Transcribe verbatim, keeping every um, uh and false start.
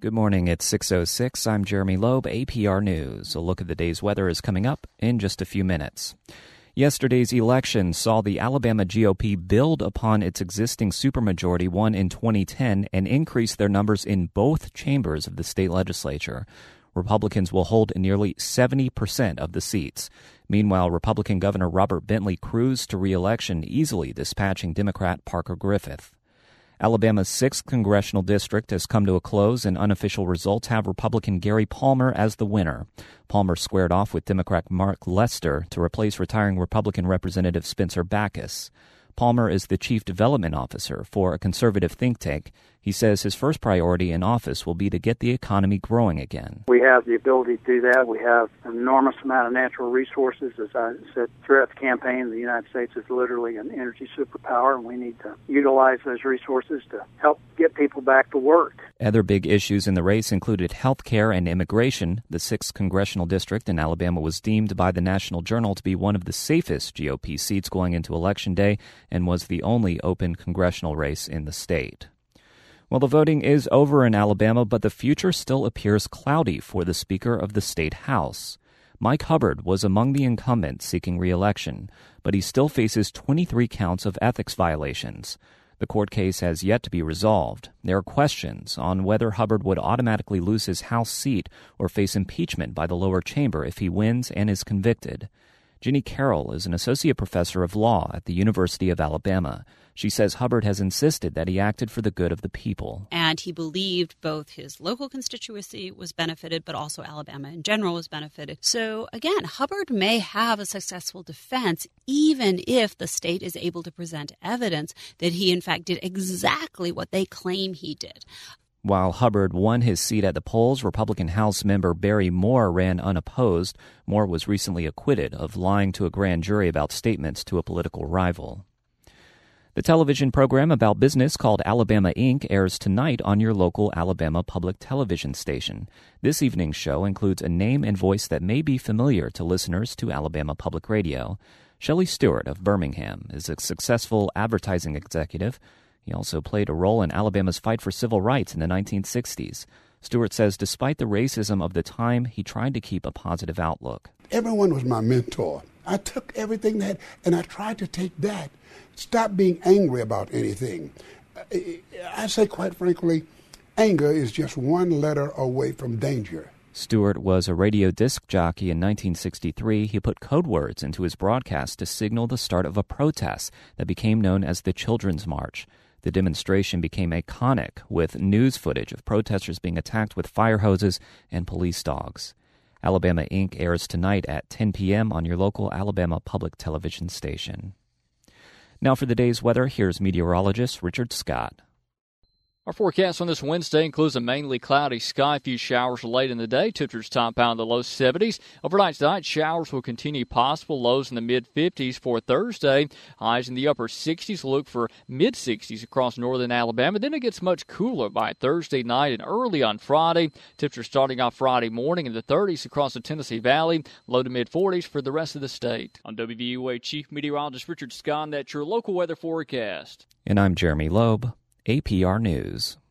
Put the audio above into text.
Good morning, it's six oh six. I'm Jeremy Loeb, A P R News. A look at the day's weather is coming up in just a few minutes. Yesterday's election saw the Alabama G O P build upon its existing supermajority won in twenty ten and increase their numbers in both chambers of the state legislature. Republicans will hold nearly seventy percent of the seats. Meanwhile, Republican Governor Robert Bentley cruised to re-election, easily dispatching Democrat Parker Griffith. Alabama's sixth congressional district has come to a close, and unofficial results have Republican Gary Palmer as the winner. Palmer squared off with Democrat Mark Lester to replace retiring Republican Representative Spencer Backus. Palmer is the chief development officer for a conservative think tank. He says his first priority in office will be to get the economy growing again. We have the ability to do that. We have an enormous amount of natural resources. As I said throughout the campaign, the United States is literally an energy superpower, and we need to utilize those resources to help get people back to work. Other big issues in the race included health care and immigration. The sixth congressional district in Alabama was deemed by the National Journal to be one of the safest G O P seats going into Election Day and was the only open congressional race in the state. Well, the voting is over in Alabama, but the future still appears cloudy for the Speaker of the State House. Mike Hubbard was among the incumbents seeking re-election, but he still faces twenty-three counts of ethics violations. The court case has yet to be resolved. There are questions on whether Hubbard would automatically lose his House seat or face impeachment by the lower chamber if he wins and is convicted. Ginny Carroll is an associate professor of law at the University of Alabama. She says Hubbard has insisted that he acted for the good of the people. And he believed both his local constituency was benefited, but also Alabama in general was benefited. So again, Hubbard may have a successful defense, even if the state is able to present evidence that he in fact did exactly what they claim he did. While Hubbard won his seat at the polls, Republican House member Barry Moore ran unopposed. Moore was recently acquitted of lying to a grand jury about statements to a political rival. The television program about business called Alabama Incorporated airs tonight on your local Alabama public television station. This evening's show includes a name and voice that may be familiar to listeners to Alabama Public Radio. Shelley Stewart of Birmingham is a successful advertising executive. He also played a role in Alabama's fight for civil rights in the nineteen sixties. Stewart says despite the racism of the time, he tried to keep a positive outlook. Everyone was my mentor. I took everything that, and I tried to take that. Stop being angry about anything. I say, quite frankly, anger is just one letter away from danger. Stewart was a radio disc jockey in nineteen sixty-three. He put code words into his broadcast to signal the start of a protest that became known as the Children's March. The demonstration became iconic, with news footage of protesters being attacked with fire hoses and police dogs. Alabama Incorporated airs tonight at ten p.m. on your local Alabama public television station. Now for the day's weather, here's meteorologist Richard Scott. Our forecast on this Wednesday includes a mainly cloudy sky, a few showers late in the day. Temperatures top out in the low seventies. Overnight tonight, showers will continue possible. Lows in the mid-fifties for Thursday. Highs in the upper sixties. Look for mid-sixties across northern Alabama. Then it gets much cooler by Thursday night and early on Friday. Temperatures starting off Friday morning in the thirties across the Tennessee Valley. Low to mid-forties for the rest of the state. On W V U A Chief Meteorologist Richard Scott, that's your local weather forecast. And I'm Jeremy Loeb, A P R News.